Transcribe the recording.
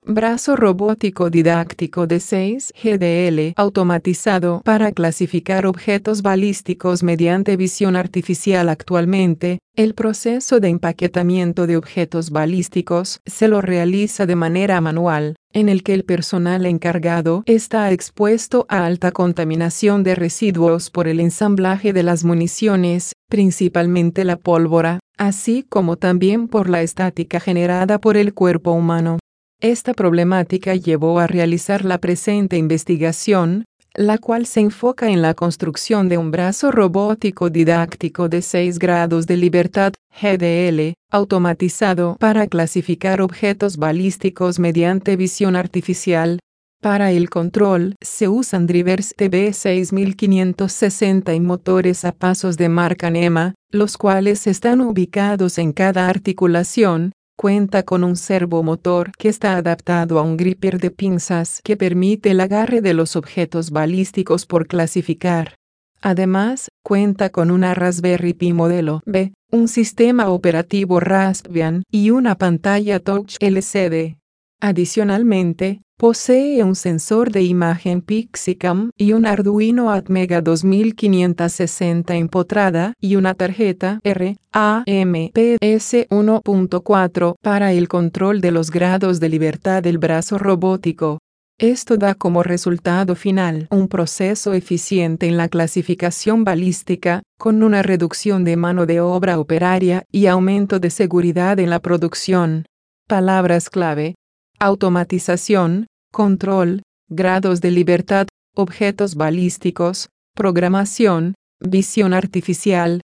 Brazo robótico didáctico de 6 GDL automatizado para clasificar objetos balísticos mediante visión artificial. Actualmente, el proceso de empaquetamiento de objetos balísticos se lo realiza de manera manual, en el que el personal encargado está expuesto a alta contaminación de residuos por el ensamblaje de las municiones, principalmente la pólvora, así como también por la estática generada por el cuerpo humano. Esta problemática llevó a realizar la presente investigación, la cual se enfoca en la construcción de un brazo robótico didáctico de 6 grados de libertad, GDL, automatizado para clasificar objetos balísticos mediante visión artificial. Para el control, se usan drivers TB6560 y motores a pasos de marca NEMA, los cuales están ubicados en cada articulación. Cuenta con un servomotor que está adaptado a un gripper de pinzas que permite el agarre de los objetos balísticos por clasificar. Además, cuenta con una Raspberry Pi modelo B, un sistema operativo Raspbian y una pantalla Touch LCD. Adicionalmente, posee un sensor de imagen PixiCam y un Arduino Atmega 2560 empotrada y una tarjeta RAMPS 1.4 para el control de los grados de libertad del brazo robótico. Esto da como resultado final un proceso eficiente en la clasificación balística, con una reducción de mano de obra operaria y aumento de seguridad en la producción. Palabras clave: automatización, control, grados de libertad, objetos balísticos, programación, visión artificial,